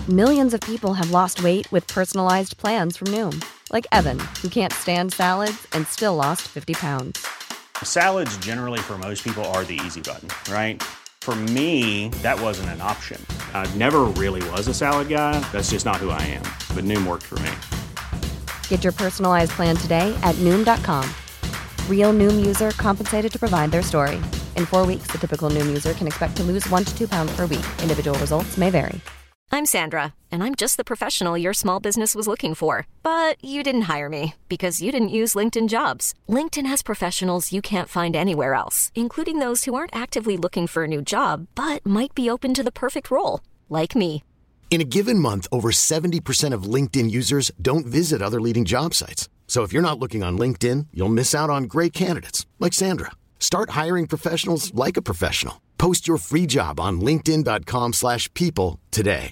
Millions of people have lost weight with personalized plans from Noom. Like Evan, who can't stand salads and still lost 50 pounds. Salads generally for most people are the easy button, right? For me, that wasn't an option. I never really was a salad guy. That's just not who I am. But Noom worked for me. Get your personalized plan today at Noom.com. Real Noom user compensated to provide their story. In 4 weeks, the typical Noom user can expect to lose 1 to 2 pounds per week. Individual results may vary. I'm Sandra, and I'm just the professional your small business was looking for. But you didn't hire me because you didn't use LinkedIn Jobs. LinkedIn has professionals you can't find anywhere else, including those who aren't actively looking for a new job, but might be open to the perfect role, like me. In a given month, over 70% of LinkedIn users don't visit other leading job sites. So if you're not looking on LinkedIn, you'll miss out on great candidates like Sandra. Start hiring professionals like a professional. Post your free job on linkedin.com/people today.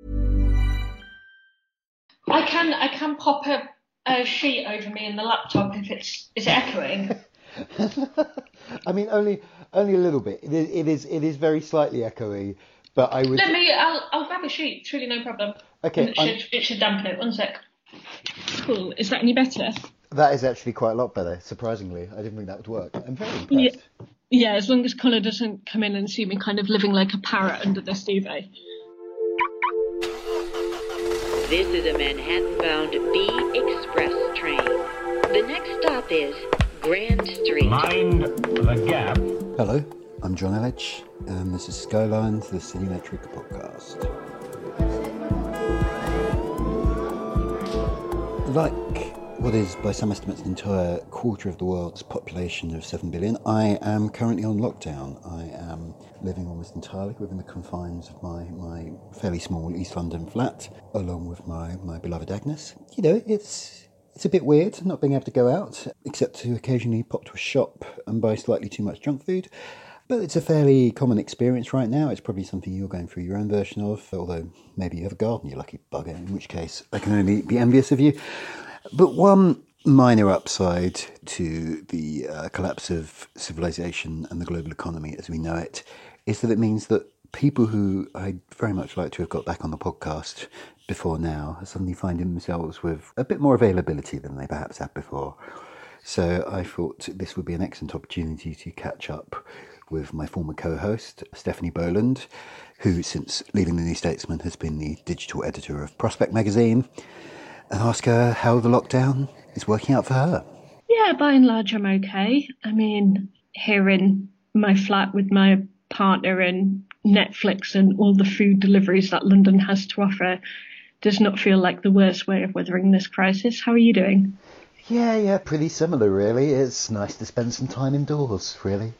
I can pop a sheet over me in the laptop if is it echoing? I mean, only a little bit. It is very slightly echoey, but I would. I'll grab a sheet. It's really no problem. Okay. It should dampen it. 1 sec. Cool. Is that any better? That is actually quite a lot better. Surprisingly, I didn't think that would work. I'm very impressed. Yeah, as long as Connor doesn't come in and see me kind of living like a parrot under this duvet. This is a Manhattan-bound B Express train. The next stop is Grand Street. Mind the gap. Hello, I'm John Elledge, and this is Skylines, the Cinemetric podcast. Like what is, by some estimates, an entire quarter of the world's population of 7 billion, I am currently on lockdown. I am living almost entirely within the confines of my fairly small East London flat, along with my beloved Agnes. You know, it's a bit weird not being able to go out, except to occasionally pop to a shop and buy slightly too much junk food. But it's a fairly common experience right now. It's probably something you're going through your own version of, although maybe you have a garden, you lucky bugger, in which case I can only be envious of you. But one minor upside to the collapse of civilization and the global economy as we know it is that it means that people who I'd very much like to have got back on the podcast before now are suddenly finding themselves with a bit more availability than they perhaps had before. So I thought this would be an excellent opportunity to catch up with my former co-host, Stephanie Boland, who, since leaving the New Statesman, has been the digital editor of Prospect magazine, and ask her how the lockdown is working out for her. Yeah, by and large, I'm okay. I mean, here in my flat with my partner and Netflix and all the food deliveries that London has to offer does not feel like the worst way of weathering this crisis. How are you doing? Yeah, pretty similar, really. It's nice to spend some time indoors, really.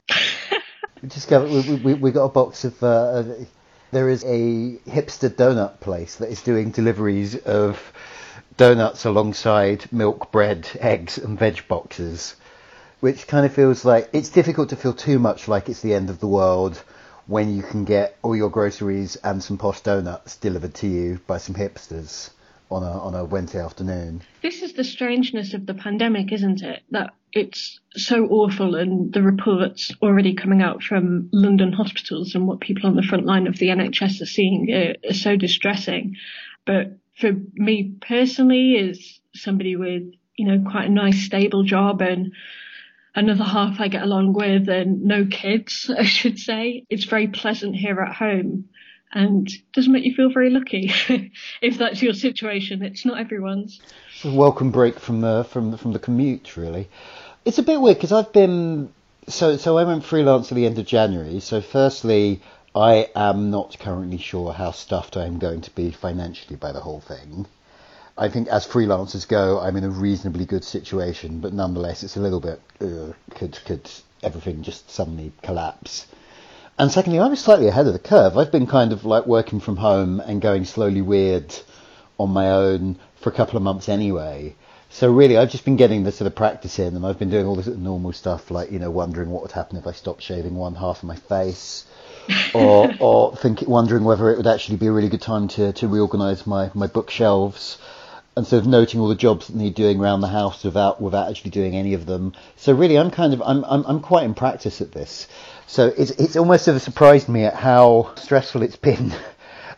We got a box of... there is a hipster donut place that is doing deliveries of donuts alongside milk, bread, eggs and veg boxes, which kind of feels like it's difficult to feel too much like it's the end of the world when you can get all your groceries and some posh donuts delivered to you by some hipsters on a Wednesday afternoon. This is the strangeness of the pandemic, isn't it? That it's so awful, and the reports already coming out from London hospitals and what people on the front line of the NHS are seeing are so distressing. But for me personally, as somebody with, quite a nice stable job and another half I get along with and no kids, I should say, it's very pleasant here at home and does make you feel very lucky. If that's your situation, it's not everyone's. It's a welcome break from the commute, really. It's a bit weird because I've been so I went freelance at the end of January. So firstly, I am not currently sure how stuffed I am going to be financially by the whole thing. I think as freelancers go, I'm in a reasonably good situation, but nonetheless, it's a little bit, could everything just suddenly collapse? And secondly, I was slightly ahead of the curve. I've been kind of like working from home and going slowly weird on my own for a couple of months anyway. So really, I've just been getting the sort of practice in, and I've been doing all this normal stuff like, wondering what would happen if I stopped shaving one half of my face. or wondering whether it would actually be a really good time to reorganise my bookshelves, and sort of noting all the jobs that need doing around the house without actually doing any of them. So really, I'm quite in practice at this. So it's almost sort of surprised me at how stressful it's been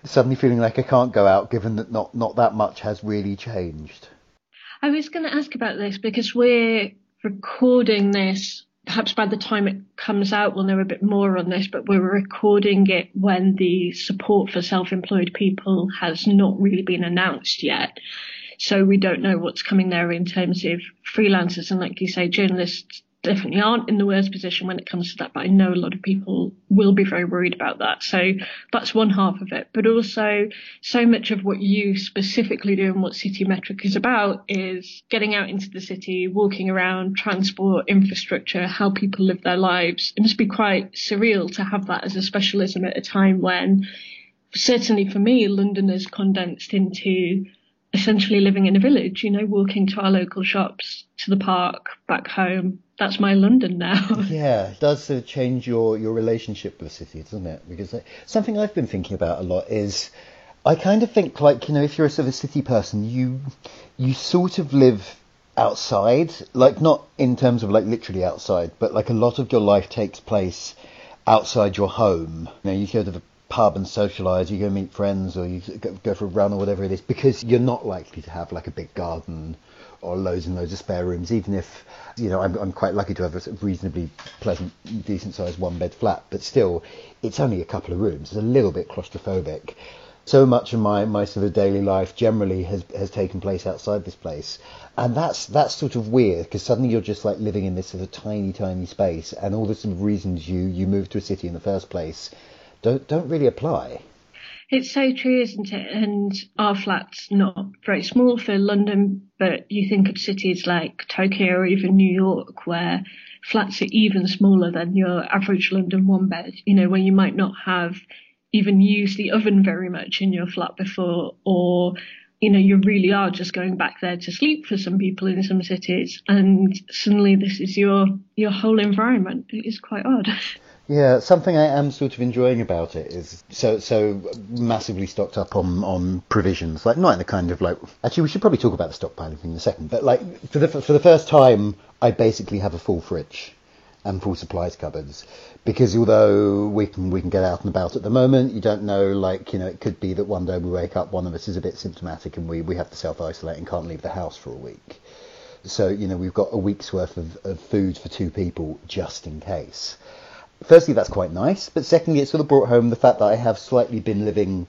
suddenly feeling like I can't go out, given that not that much has really changed? I was going to ask about this because we're recording this. Perhaps by the time it comes out, we'll know a bit more on this, but we're recording it when the support for self-employed people has not really been announced yet. So we don't know what's coming there in terms of freelancers. And like you say, journalists definitely aren't in the worst position when it comes to that. But I know a lot of people will be very worried about that. So that's one half of it. But also so much of what you specifically do and what City Metric is about is getting out into the city, walking around, transport, infrastructure, how people live their lives. It must be quite surreal to have that as a specialism at a time when, certainly for me, London is condensed into essentially living in a village, you know, walking to our local shops, to the park, back home. That's my London now. Yeah, it does sort of change your relationship with the city, doesn't it? Because something I've been thinking about a lot is, I kind of think, like, you know, if you're a sort of city person, you sort of live outside, like not in terms of like literally outside, but like a lot of your life takes place outside your home. You know, you go to the pub and socialise, you go meet friends, or you go for a run or whatever it is, because you're not likely to have like a big garden or loads and loads of spare rooms, even if, you know, I'm quite lucky to have a reasonably pleasant, decent sized one bed flat, but still it's only a couple of rooms. It's a little bit claustrophobic. So much of my sort of daily life generally has taken place outside this place, and that's sort of weird, because suddenly you're just like living in this sort of tiny space, and all the sort of reasons you moved to a city in the first place don't really apply. It's so true, isn't it? And our flat's not very small for London, but you think of cities like Tokyo or even New York, where flats are even smaller than your average London one bed, you know, where you might not have even used the oven very much in your flat before, or, you know, you really are just going back there to sleep for some people in some cities, and suddenly this is your whole environment. It is quite odd. Yeah, something I am sort of enjoying about it is so massively stocked up on provisions, like not in the kind of like, actually we should probably talk about the stockpiling thing in a second, but like for the first time I basically have a full fridge and full supplies cupboards, because although we can get out and about at the moment, you don't know, like, you know, it could be that one day we wake up, one of us is a bit symptomatic and we have to self-isolate and can't leave the house for a week. So, you know, we've got a week's worth of food for two people just in case. Firstly, that's quite nice, but secondly, it sort of brought home the fact that I have slightly been living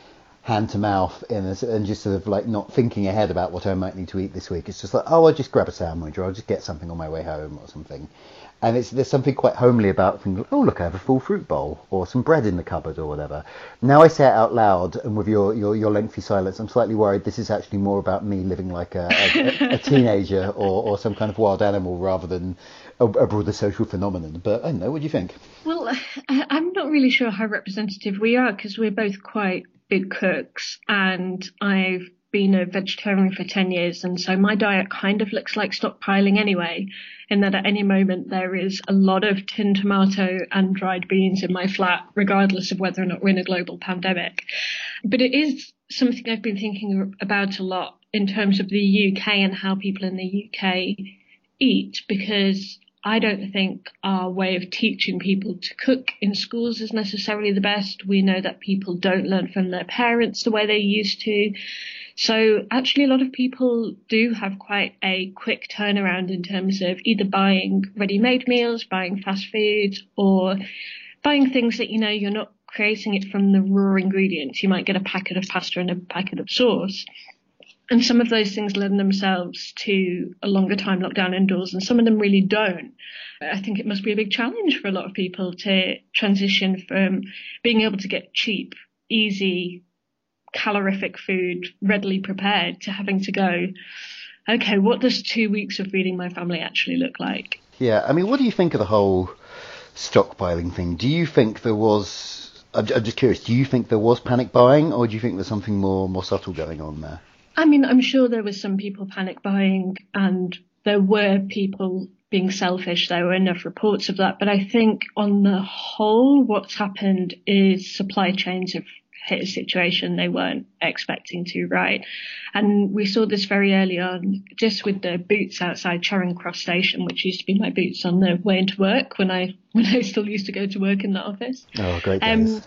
hand to mouth and just sort of like not thinking ahead about what I might need to eat this week. It's just like, oh, I'll just grab a sandwich, or I'll just get something on my way home or something. And there's something quite homely about thinking, oh, look, I have a full fruit bowl or some bread in the cupboard or whatever. Now I say it out loud, and with your lengthy silence, I'm slightly worried this is actually more about me living like a teenager or some kind of wild animal rather than a broader social phenomenon. But I don't know, what do you think? Well, I'm not really sure how representative we are, because we're both quite big cooks, and I've been a vegetarian for 10 years, and so my diet kind of looks like stockpiling anyway, in that at any moment there is a lot of tinned tomato and dried beans in my flat, regardless of whether or not we're in a global pandemic. But it is something I've been thinking about a lot in terms of the UK and how people in the UK eat, because I don't think our way of teaching people to cook in schools is necessarily the best. We know that people don't learn from their parents the way they used to. So actually a lot of people do have quite a quick turnaround in terms of either buying ready-made meals, buying fast food, or buying things that, you know, you're not creating it from the raw ingredients. You might get a packet of pasta and a packet of sauce. And some of those things lend themselves to a longer time lockdown indoors, and some of them really don't. I think it must be a big challenge for a lot of people to transition from being able to get cheap, easy, calorific food readily prepared to having to go, okay, what does 2 weeks of feeding my family actually look like? Yeah, I mean, what do you think of the whole stockpiling thing? Do you think there was, I'm just curious, do you think there was panic buying, or do you think there's something more subtle going on there? I mean, I'm sure there was some people panic buying, and there were people being selfish. There were enough reports of that. But I think on the whole, what's happened is supply chains have hit a situation they weren't expecting to, right? And we saw this very early on, just with the boots outside Charing Cross Station, which used to be my boots on the way into work when I still used to go to work in the office. Oh, great days.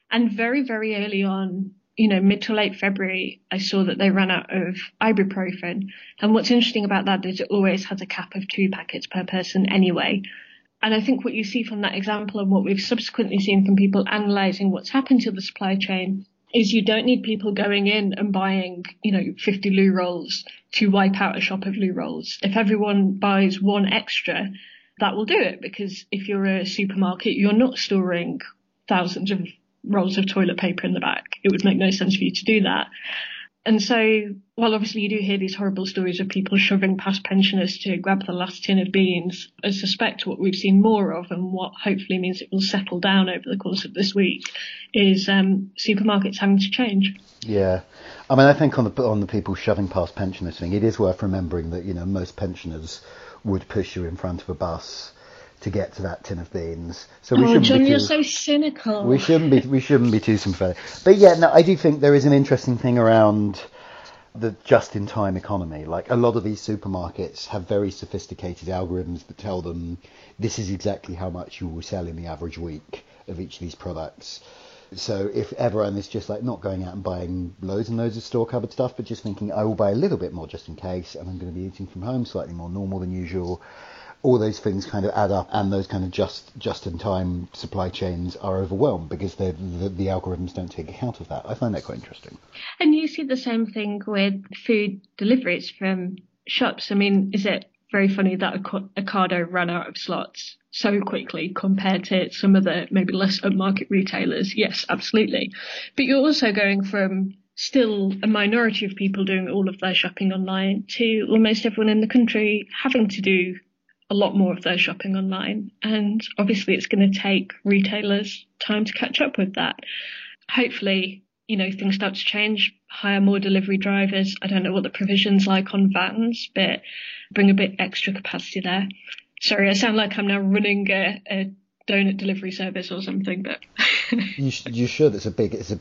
And very, very early on, mid to late February, I saw that they ran out of ibuprofen. And what's interesting about that is it always has a cap of 2 packets per person anyway. And I think what you see from that example and what we've subsequently seen from people analysing what's happened to the supply chain is you don't need people going in and buying, 50 loo rolls to wipe out a shop of loo rolls. If everyone buys 1 extra, that will do it, because if you're a supermarket, you're not storing thousands of rolls of toilet paper in the back. It would make no sense for you to do that. And so, while obviously you do hear these horrible stories of people shoving past pensioners to grab the last tin of beans, I suspect what we've seen more of, and what hopefully means it will settle down over the course of this week, is supermarkets having to change. Yeah. I mean, I think on the people shoving past pensioners thing, it is worth remembering that, most pensioners would push you in front of a bus to get to that tin of beans. So we shouldn't John, be too, you're so cynical. We shouldn't be too sympathetic. But yeah, no, I do think there is an interesting thing around the just-in-time economy. Like, a lot of these supermarkets have very sophisticated algorithms that tell them this is exactly how much you will sell in the average week of each of these products. So if everyone is just like not going out and buying loads and loads of store-covered stuff, but just thinking, I will buy a little bit more just in case, and I'm going to be eating from home slightly more normal than usual, all those things kind of add up, and those kind of just-in-time supply chains are overwhelmed because the algorithms don't take account of that. I find that quite interesting. And you see the same thing with food deliveries from shops. I mean, is it very funny that Ocado ran out of slots so quickly compared to some of the maybe less upmarket retailers? Yes, absolutely. But you're also going from still a minority of people doing all of their shopping online to almost everyone in the country having to do a lot more of their shopping online. And obviously it's going to take retailers time to catch up with that. Hopefully, things start to change, hire more delivery drivers. I don't know what the provision's like on vans, but bring a bit extra capacity there. Sorry, I sound like I'm now running a donut delivery service or something, but you should. It's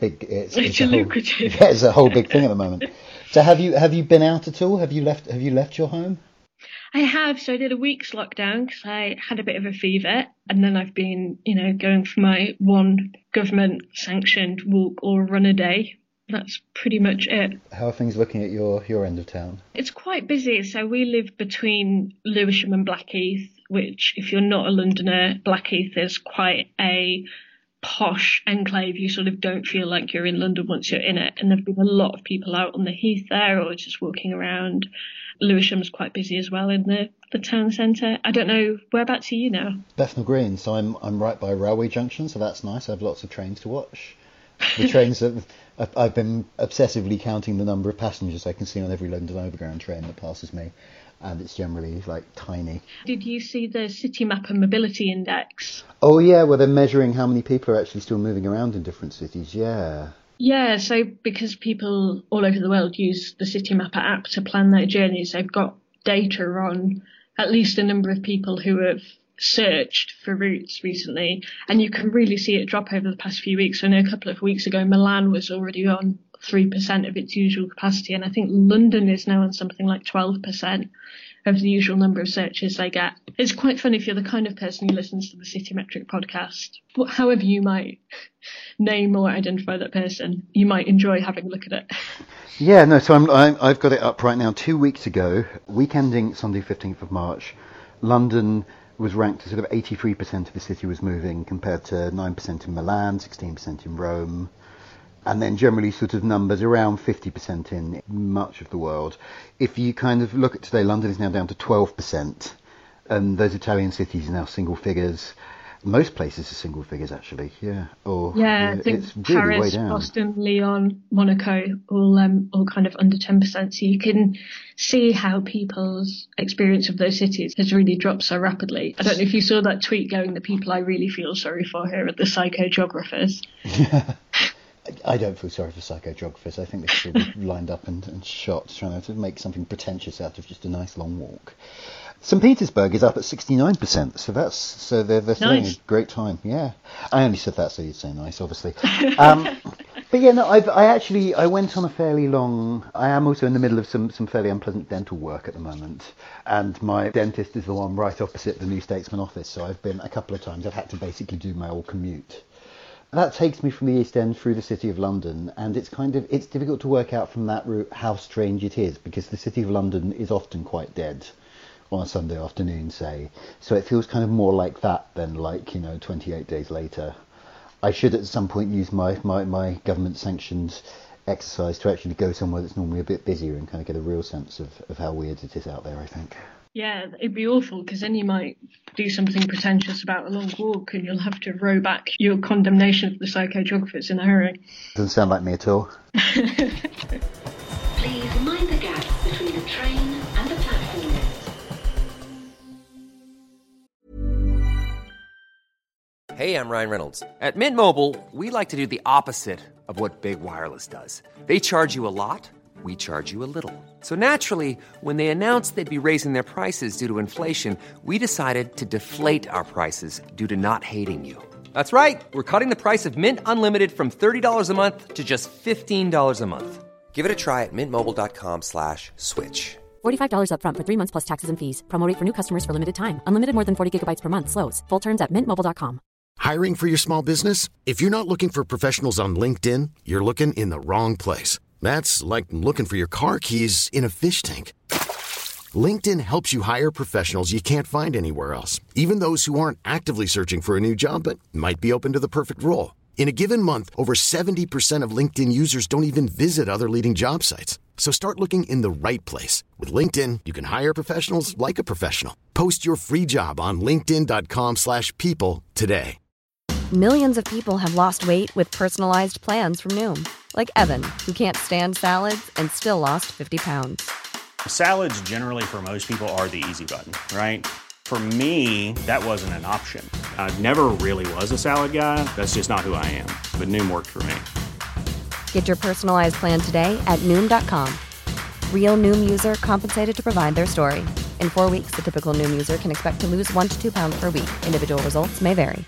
a lucrative. Yeah, it's a whole big thing at the moment. So have you been out at all? Have you left your home? I have. So I did a week's lockdown because I had a bit of a fever, and then I've been, going for my one government sanctioned walk or run a day. That's pretty much it. How are things looking at your end of town? It's quite busy. So we live between Lewisham and Blackheath, which, if you're not a Londoner, Blackheath is quite a posh enclave. You sort of don't feel like you're in London once you're in it. And there've been a lot of people out on the heath there or just walking around. Lewisham's quite busy as well in the town centre. I don't know, whereabouts are you now? Bethnal Green, so I'm right by Railway Junction, so that's nice. I have lots of trains to watch. The trains that I've been obsessively counting the number of passengers I can see on every London Overground train that passes me, and it's generally like tiny. Did you see the City Mapper Mobility Index? Oh yeah, where they're measuring how many people are actually still moving around in different cities. Yeah, so because people all over the world use the City Mapper app to plan their journeys, they've got data on at least a number of people who have searched for routes recently, and you can really see it drop over the past few weeks. I know a couple of weeks ago Milan was already on 3% of its usual capacity, and I think London is now on something like 12% of the usual number of searches they get. It's quite fun if you're the kind of person who listens to the City Metric podcast. However you might name or identify that person, you might enjoy having a look at it. Yeah, no, so I've got it up right now. 2 weeks ago, week ending Sunday 15th of March, London was ranked as sort of 83% of the city was moving, compared to 9% in Milan, 16% in Rome, and then generally sort of numbers around 50% in much of the world. If you kind of look at today, London is now down to 12%, and those Italian cities are now single figures. Most places are single figures, actually. Yeah. I think it's really Paris, way down. Boston, Lyon, Monaco, all kind of under 10%. So you can see how people's experience of those cities has really dropped so rapidly. I don't know if you saw that tweet going, the people I really feel sorry for here are the psychogeographers. Yeah. I don't feel sorry for psychogeographers. I think they should be lined up and shot, trying to make something pretentious out of just a nice long walk. St. Petersburg is up at 69%, so they're having a great time. Yeah, I only said that so you'd say nice, obviously. But yeah, no, I went on a fairly long. I am also in the middle of some fairly unpleasant dental work at the moment, and my dentist is the one right opposite the New Statesman office. So I've been a couple of times. I've had to basically do my old commute That takes me from the East End through the City of London, and it's difficult to work out from that route how strange it is, because the City of London is often quite dead on a Sunday afternoon, say. So it feels kind of more like that than 28 days later. I should at some point use my government-sanctioned exercise to actually go somewhere that's normally a bit busier and kind of get a real sense of how weird it is out there, I think. Yeah, it'd be awful, because then you might do something pretentious about a long walk and you'll have to row back your condemnation of the psychogeographers in a hurry. Doesn't sound like me at all. Please mind the gap between the train and the platform. Hey, I'm Ryan Reynolds. At Mint Mobile, we like to do the opposite of what Big Wireless does. They charge you a lot. We charge you a little. So naturally, when they announced they'd be raising their prices due to inflation, we decided to deflate our prices due to not hating you. That's right. We're cutting the price of Mint Unlimited from $30 a month to just $15 a month. Give it a try at mintmobile.com/switch. $45 up front for 3 months plus taxes and fees. Promo rate for new customers for limited time. Unlimited more than 40 gigabytes per month slows. Full terms at mintmobile.com. Hiring for your small business? If you're not looking for professionals on LinkedIn, you're looking in the wrong place. That's like looking for your car keys in a fish tank. LinkedIn helps you hire professionals you can't find anywhere else, even those who aren't actively searching for a new job but might be open to the perfect role. In a given month, over 70% of LinkedIn users don't even visit other leading job sites. So start looking in the right place. With LinkedIn, you can hire professionals like a professional. Post your free job on linkedin.com/people today. Millions of people have lost weight with personalized plans from Noom. Like Evan, who can't stand salads and still lost 50 pounds. Salads generally for most people are the easy button, right? For me, that wasn't an option. I never really was a salad guy. That's just not who I am. But Noom worked for me. Get your personalized plan today at Noom.com. Real Noom user compensated to provide their story. In 4 weeks, the typical Noom user can expect to lose 1 to 2 pounds per week. Individual results may vary.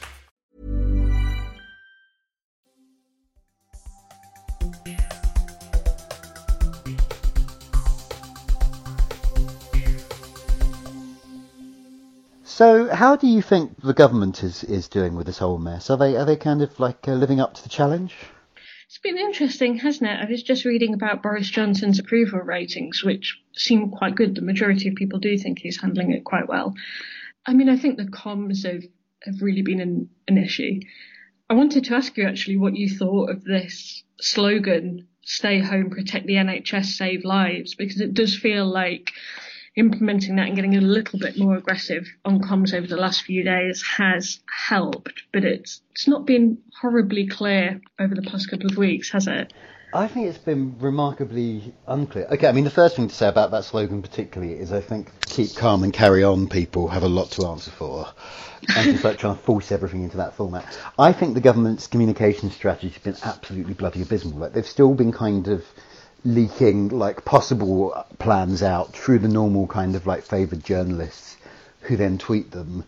So, how do you think the government is doing with this whole mess? Are they kind of living up to the challenge? It's been interesting, hasn't it? I was just reading about Boris Johnson's approval ratings, which seem quite good. The majority of people do think he's handling it quite well. I mean, I think the comms have really been an issue. I wanted to ask you actually what you thought of this slogan, "Stay home, protect the NHS, save lives," because it does feel like implementing that and getting a little bit more aggressive on comms over the last few days has helped, but it's not been horribly clear over the past couple of weeks, has it? I think it's been remarkably unclear. Okay, I mean, the first thing to say about that slogan particularly is I think keep calm and carry on people have a lot to answer for. And just trying to force everything into that format. I think the government's communication strategy has been absolutely bloody abysmal. They've still been kind of leaking possible plans out through the normal kind of favoured journalists who then tweet them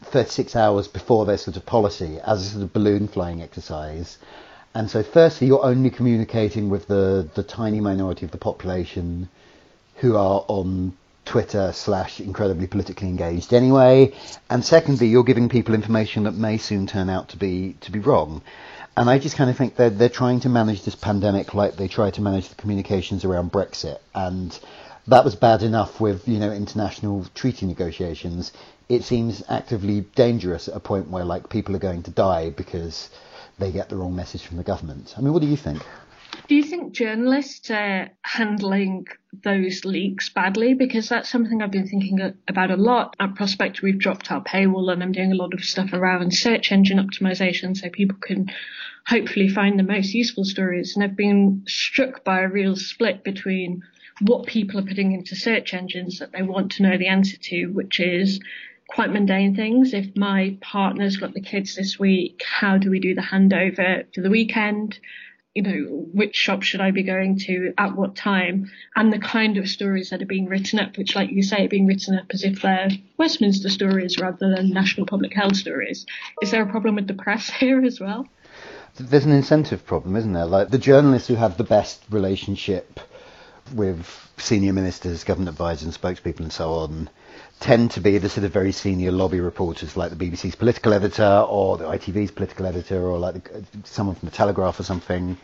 36 hours before their sort of policy as a sort of balloon flying exercise. And so firstly, you're only communicating with the tiny minority of the population who are on Twitter / incredibly politically engaged anyway. And secondly, you're giving people information that may soon turn out to be wrong. And I just kind of think they're trying to manage this pandemic like they tried to manage the communications around Brexit. And that was bad enough with, international treaty negotiations. It seems actively dangerous at a point where people are going to die because they get the wrong message from the government. I mean, what do you think? Do you think journalists are handling those leaks badly? Because that's something I've been thinking about a lot. At Prospect, we've dropped our paywall and I'm doing a lot of stuff around search engine optimization so people can hopefully find the most useful stories. And I've been struck by a real split between what people are putting into search engines that they want to know the answer to, which is quite mundane things. If my partner's got the kids this week, how do we do the handover to the weekend? Which shop should I be going to at what time? And the kind of stories that are being written up, which, like you say, are being written up as if they're Westminster stories rather than national public health stories. Is there a problem with the press here as well? There's an incentive problem, isn't there? The journalists who have the best relationship with senior ministers, government advisors and spokespeople and so on tend to be the sort of very senior lobby reporters, like the BBC's political editor or the ITV's political editor, or like someone from the Telegraph or something.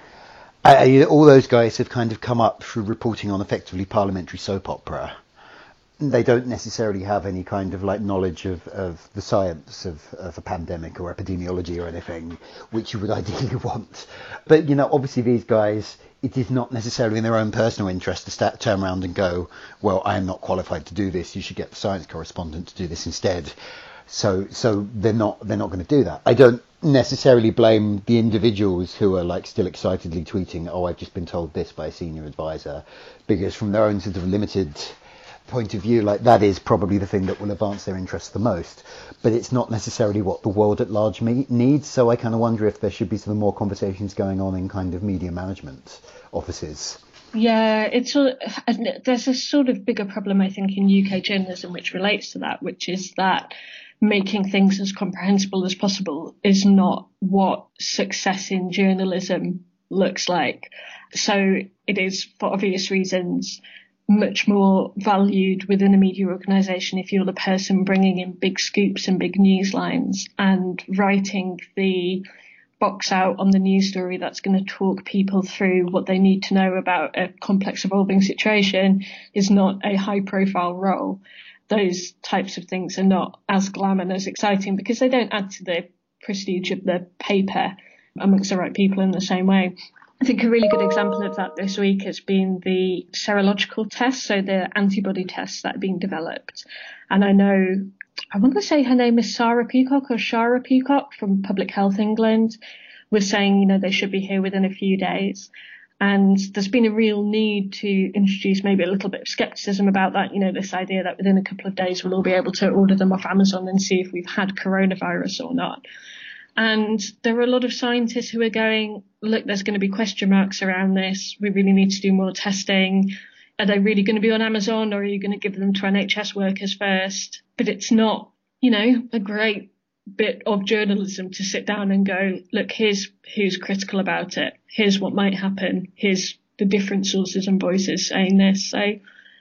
All those guys have kind of come up through reporting on effectively parliamentary soap opera. They don't necessarily have any kind of like knowledge of the science of a pandemic or epidemiology or anything, which you would ideally want. But, you know, obviously these guys, it is not necessarily in their own personal interest to turn around and go, well, I am not qualified to do this. You should get the science correspondent to do this instead. So they're not going to do that. I don't necessarily blame the individuals who are like still excitedly tweeting, oh, I've just been told this by a senior advisor, because from their own sort of limited point of view, like that is probably the thing that will advance their interests the most, but it's not necessarily what the world at large needs. So I kind of wonder if there should be some more conversations going on in kind of media management offices. Yeah, there's a sort of bigger problem, I think, in UK journalism which relates to that, which is that making things as comprehensible as possible is not what success in journalism looks like. So it is, for obvious reasons, much more valued within a media organisation if you're the person bringing in big scoops and big news lines and writing the box out on the news story that's going to talk people through what they need to know about a complex evolving situation is not a high profile role. Those types of things are not as glam and as exciting because they don't add to the prestige of the paper amongst the right people in the same way. I think a really good example of that this week has been the serological tests, so the antibody tests that are being developed. And I know, I want to say her name is Sarah Peacock or Shara Peacock from Public Health England, was saying, you know, they should be here within a few days. And there's been a real need to introduce maybe a little bit of skepticism about that, you know, this idea that within a couple of days we'll all be able to order them off Amazon and see if we've had coronavirus or not. And there are a lot of scientists who are going, look, there's going to be question marks around this. We really need to do more testing. Are they really going to be on Amazon, or are you going to give them to NHS workers first? But it's not, you know, a great bit of journalism to sit down and go, look, here's who's critical about it. Here's what might happen. Here's the different sources and voices saying this. So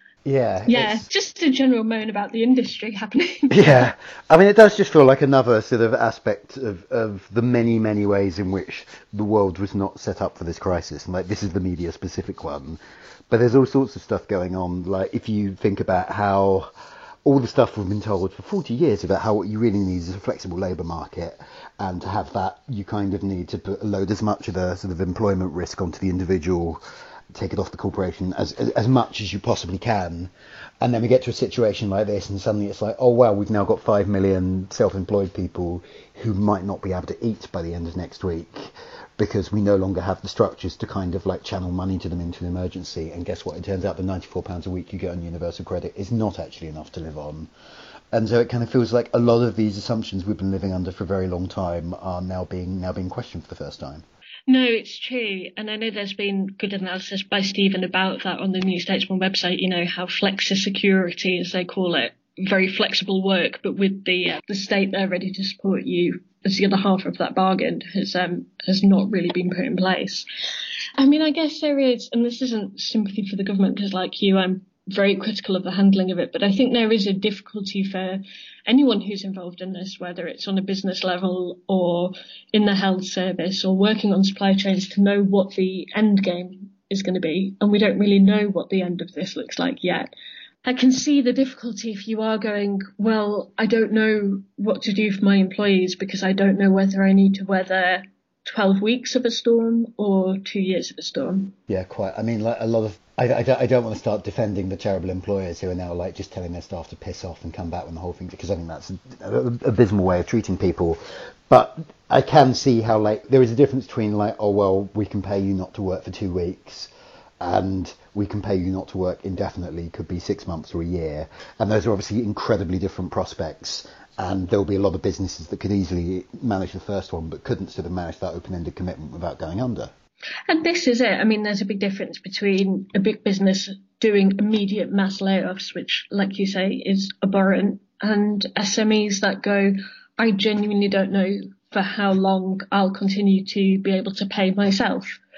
yeah, just a general moan about the industry happening. Yeah, I mean, it does just feel like another sort of aspect of the many, many ways in which the world was not set up for this crisis. And like, this is the media specific one, but there's all sorts of stuff going on. Like, if you think about how all the stuff we've been told for 40 years about how what you really need is a flexible labour market, and to have that, you kind of need to load as much of the sort of employment risk onto the individual, take it off the corporation as much as you possibly can. And then we get to a situation like this and suddenly it's like, oh wow, we've now got 5 million self-employed people who might not be able to eat by the end of next week because we no longer have the structures to kind of like channel money to them into an emergency. And guess what? It turns out the £94 a week you get on universal credit is not actually enough to live on. And so it kind of feels like a lot of these assumptions we've been living under for a very long time are now being questioned for the first time. No, it's true. And I know there's been good analysis by Stephen about that on the New Statesman website, you know, how flexi-security, as they call it, very flexible work, but with the state there ready to support you as the other half of that bargain has not really been put in place. I mean, I guess there is, and this isn't sympathy for the government because like you, I'm very critical of the handling of it, but I think there is a difficulty for anyone who's involved in this, whether it's on a business level or in the health service or working on supply chains, to know what the end game is going to be. And we don't really know what the end of this looks like yet. I can see the difficulty if you are going, well, I don't know what to do for my employees because I don't know whether I need to weather 12 weeks of a storm or 2 years of a storm. Yeah, quite. I mean, like a lot of, I don't want to start defending the terrible employers who are now like just telling their staff to piss off and come back when the whole thing, because I think that's an abysmal way of treating people. But I can see how like there is a difference between like, oh, well, we can pay you not to work for 2 weeks and we can pay you not to work indefinitely, could be 6 months or a year. And those are obviously incredibly different prospects. And there'll be a lot of businesses that could easily manage the first one, but couldn't sort of manage that open-ended commitment without going under. And this is it. I mean, there's a big difference between a big business doing immediate mass layoffs, which, like you say, is abhorrent, and SMEs that go, I genuinely don't know for how long I'll continue to be able to pay myself.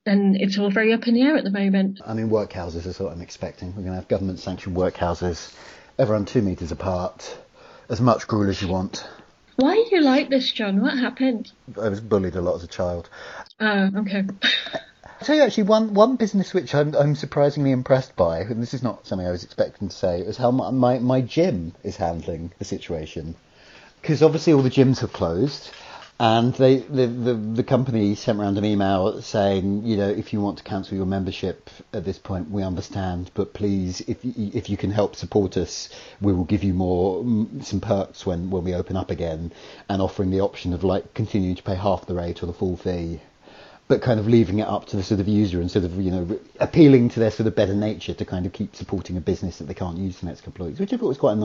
and it's all very up in the air at the moment. I mean, workhouses is what I'm expecting. We're going to have government-sanctioned workhouses, everyone 2 metres apart, as much gruel as you want. Why are you like this, John? What happened? I was bullied a lot as a child. Oh, okay. I'll tell you actually one business which I'm surprisingly impressed by, and this is not something I was expecting to say, is how my gym is handling the situation. Because obviously all the gyms have closed, and the company sent around an email saying, you know, if you want to cancel your membership at this point, we understand, but please, if you can help support us, we will give you some perks when we open up again, and offering the option of like continuing to pay half the rate or the full fee, but kind of leaving it up to the sort of user and sort of, you know, appealing to their sort of better nature to kind of keep supporting a business that they can't use the next couple of weeks, which I thought was quite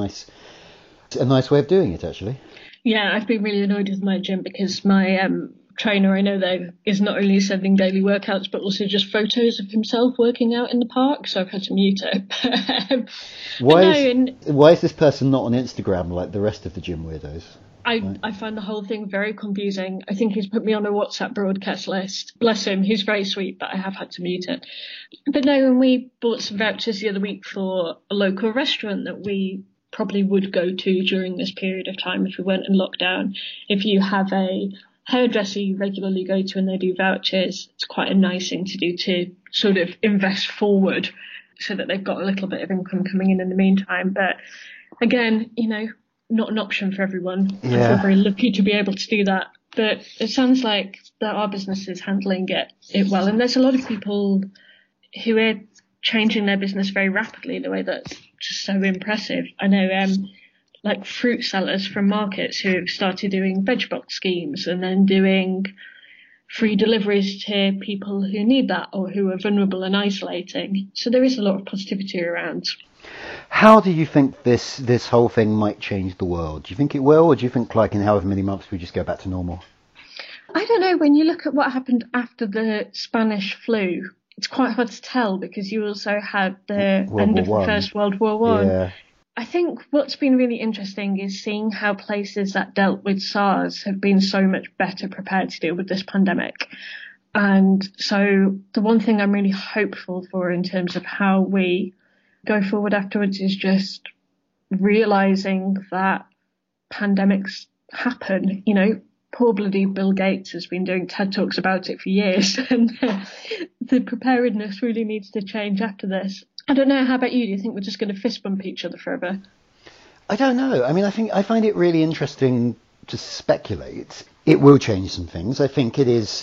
a nice way of doing it, actually. Yeah, I've been really annoyed with my gym because my trainer, I know though, is not only sending daily workouts but also just photos of himself working out in the park, so I've had to mute it. Why is this person not on Instagram like the rest of the gym weirdos? I find the whole thing very confusing. I think he's put me on a WhatsApp broadcast list. Bless him, he's very sweet, but I have had to mute it. But no, when we bought some vouchers the other week for a local restaurant that we probably would go to during this period of time if we weren't in lockdown. If you have a hairdresser you regularly go to and they do vouchers, it's quite a nice thing to do to sort of invest forward so that they've got a little bit of income coming in the meantime. But again, you know, not an option for everyone. Yeah. I feel very lucky to be able to do that. But it sounds like there are businesses handling it well. And there's a lot of people who are changing their business very rapidly in a way that's just so impressive. I know like fruit sellers from markets who have started doing veg box schemes and then doing free deliveries to people who need that or who are vulnerable and isolating. So there is a lot of positivity around. How do you think this whole thing might change the world? Do you think it will, or do you think like in however many months we just go back to normal? I don't know. When you look at what happened after the Spanish flu, it's quite hard to tell because you also had the end of the First World War I. Yeah. I think what's been really interesting is seeing how places that dealt with SARS have been so much better prepared to deal with this pandemic. And so the one thing I'm really hopeful for in terms of how we go forward afterwards is just realising that pandemics happen. You know, poor bloody Bill Gates has been doing TED Talks about it for years, and the preparedness really needs to change after this. I don't know, how about you? Do you think we're just going to fist bump each other forever? I don't know. I mean, I find it really interesting to speculate. It will change some things. I think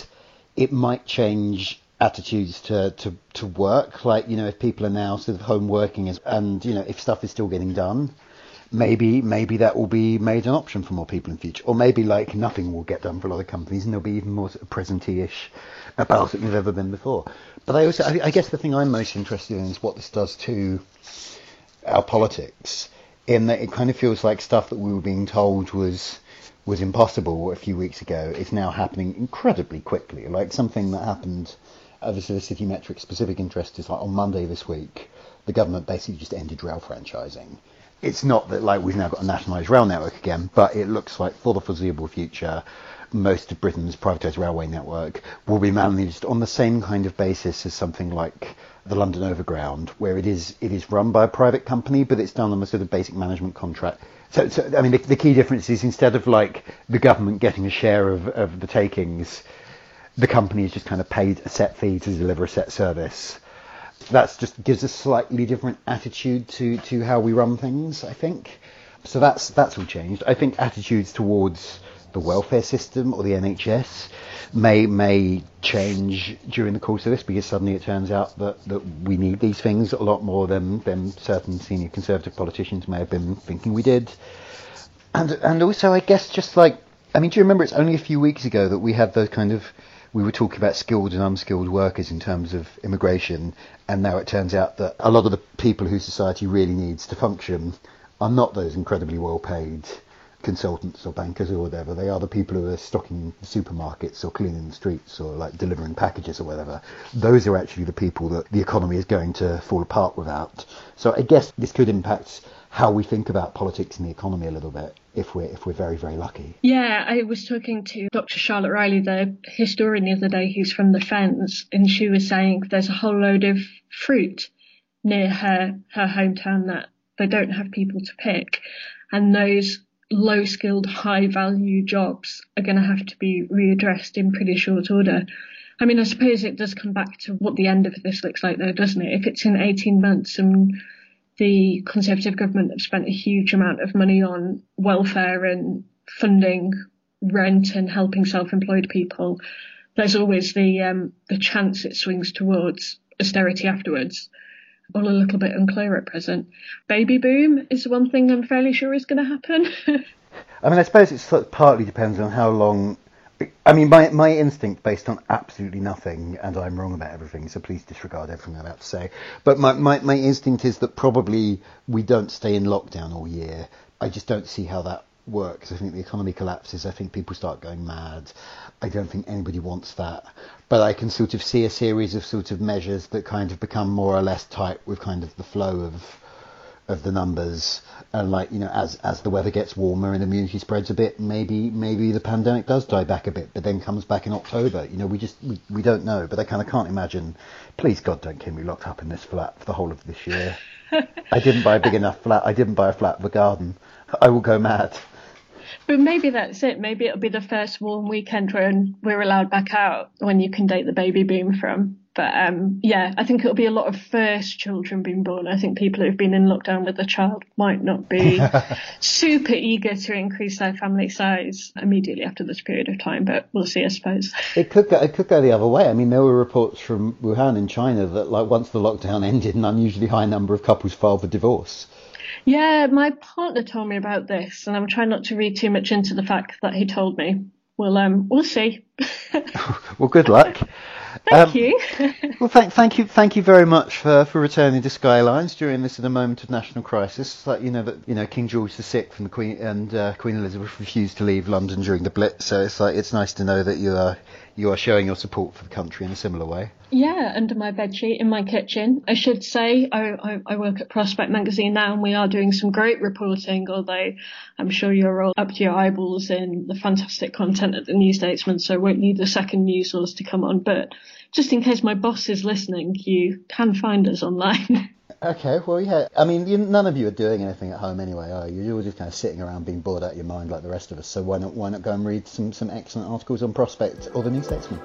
it might change attitudes to work. Like, you know, if people are now sort of home working and, you know, if stuff is still getting done, maybe that will be made an option for more people in future. Or maybe like nothing will get done for a lot of companies and they'll be even more sort of presentee-ish about it than they've ever been before. But I guess the thing I'm most interested in is what this does to our politics, in that it kind of feels like stuff that we were being told was impossible a few weeks ago is now happening incredibly quickly. Like something that happened of a sort of City Metrics specific interest is like on Monday this week, the government basically just ended rail franchising. It's not that like we've now got a nationalised rail network again, but it looks like for the foreseeable future, most of Britain's privatised railway network will be managed on the same kind of basis as something like the London Overground, where it is run by a private company, but it's done on a sort of basic management contract. So I mean, the key difference is instead of like the government getting a share of the takings, the company is just kind of paid a set fee to deliver a set service. That just gives a slightly different attitude to how we run things, I think. So that's all changed. I think attitudes towards the welfare system or the NHS may change during the course of this, because suddenly it turns out that we need these things a lot more than certain senior Conservative politicians may have been thinking we did. And also, I guess, just like, I mean, do you remember it's only a few weeks ago that we had those kind of, we were talking about skilled and unskilled workers in terms of immigration, and now it turns out that a lot of the people who society really needs to function are not those incredibly well-paid consultants or bankers or whatever. They are the people who are stocking supermarkets or cleaning the streets or like delivering packages or whatever. Those are actually the people that the economy is going to fall apart without. So I guess this could impact how we think about politics and the economy a little bit if we're very, very lucky. Yeah, I was talking to Dr. Charlotte Riley, the historian, the other day, who's from the Fens, and she was saying there's a whole load of fruit near her hometown that they don't have people to pick, and those low-skilled, high-value jobs are going to have to be readdressed in pretty short order. I mean, I suppose it does come back to what the end of this looks like, though, doesn't it? If it's in 18 months and the Conservative government have spent a huge amount of money on welfare and funding rent and helping self-employed people, there's always the chance it swings towards austerity afterwards. All a little bit unclear at present. Baby boom is one thing I'm fairly sure is going to happen. I mean, I suppose it sort of partly depends on how long. I mean, my instinct, based on absolutely nothing, and I'm wrong about everything, so please disregard everything I'm about to say, but my instinct is that probably we don't stay in lockdown all year. I just don't see how that works. I think the economy collapses. I think people start going mad. I don't think anybody wants that. But I can sort of see a series of sort of measures that kind of become more or less tight with kind of the flow of the numbers. And like, you know, as the weather gets warmer and immunity spreads a bit, maybe the pandemic does die back a bit, but then comes back in October. You know, we don't know. But I kind of can't imagine. Please God, don't keep me locked up in this flat for the whole of this year. I didn't buy a big enough flat. I didn't buy a flat with a garden. I will go mad. But maybe that's it. Maybe it'll be the first warm weekend when we're allowed back out, when you can date the baby boom from. But yeah, I think it'll be a lot of first children being born. I think people who've been in lockdown with a child might not be super eager to increase their family size immediately after this period of time. But we'll see, I suppose. It could go the other way. I mean, there were reports from Wuhan in China that like once the lockdown ended, an unusually high number of couples filed for divorce. Yeah, my partner told me about this, and I'm trying not to read too much into the fact that he told me. We'll see. Well, good luck. Thank you. Well, thank you very much for returning to Skylines during this in a moment of national crisis. It's like, you know, King George VI and the Queen and Queen Elizabeth refused to leave London during the Blitz, so it's nice to know that you are showing your support for the country in a similar way. Yeah, under my bedsheet in my kitchen. I should say I work at Prospect Magazine now, and we are doing some great reporting, although I'm sure you're all up to your eyeballs in the fantastic content at the New Statesman, so I won't need a second news source to come on. But just in case my boss is listening, you can find us online. Okay, well, yeah. I mean, none of you are doing anything at home anyway, are you? You're all just kind of sitting around being bored out of your mind like the rest of us, so why not go and read some excellent articles on Prospect or the New Statesman?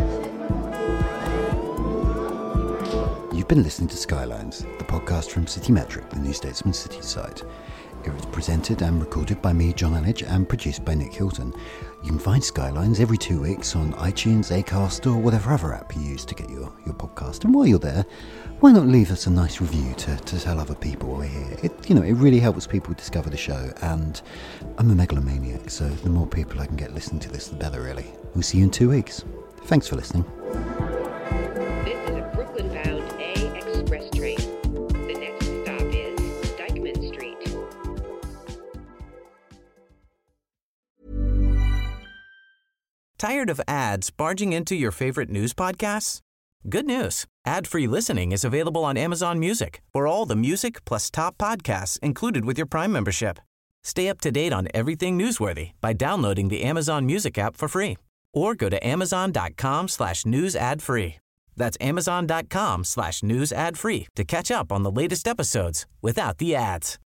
You've been listening to Skylines, the podcast from Citymetric, the New Statesman City site. It was presented and recorded by me, John Annidge, and produced by Nick Hilton. You can find Skylines every 2 weeks on iTunes, Acast, or whatever other app you use to get your podcast. And while you're there, why not leave us a nice review to tell other people we're here? It really helps people discover the show, and I'm a megalomaniac, so the more people I can get listening to this, the better, really. We'll see you in 2 weeks. Thanks for listening. This is a Brooklyn-bound A express train. The next stop is Dyckman Street. Tired of ads barging into your favorite news podcasts? Good news. Ad-free listening is available on Amazon Music for all the music plus top podcasts included with your Prime membership. Stay up to date on everything newsworthy by downloading the Amazon Music app for free or go to amazon.com/news ad free. That's amazon.com/news ad free to catch up on the latest episodes without the ads.